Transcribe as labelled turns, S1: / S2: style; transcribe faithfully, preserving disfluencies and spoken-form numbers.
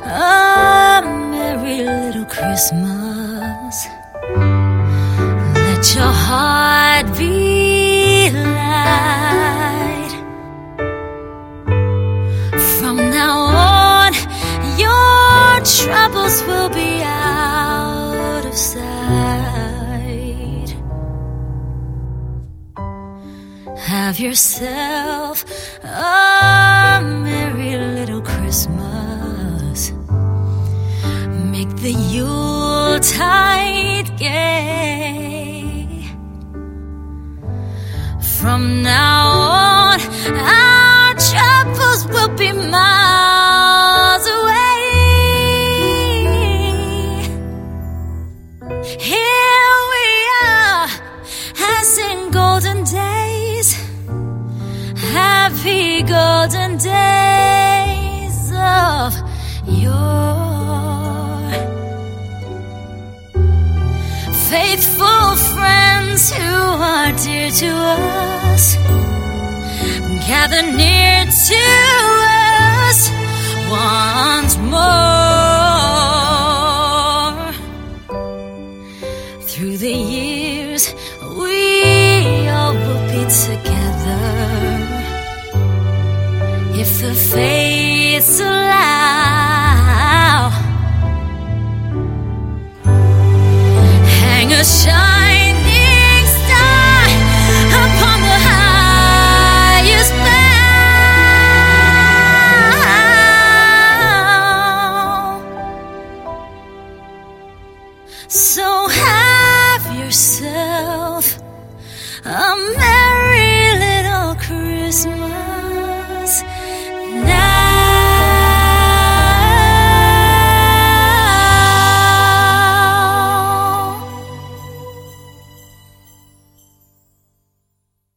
S1: a merry little Christmas. Let your heart be light. From now on, your troubles will be out of sight. Have yourself a merry little Christmas. Make the Yuletide gay. From now on, our troubles will be miles away. Here we are, as in golden days, happy golden days of yore. Faithful friends who are dear to us, gather near to us once more. Through the years, we all will be together, if the fates allow. Hang a shining star upon the highest bough. So have yourself a merry little Christmas.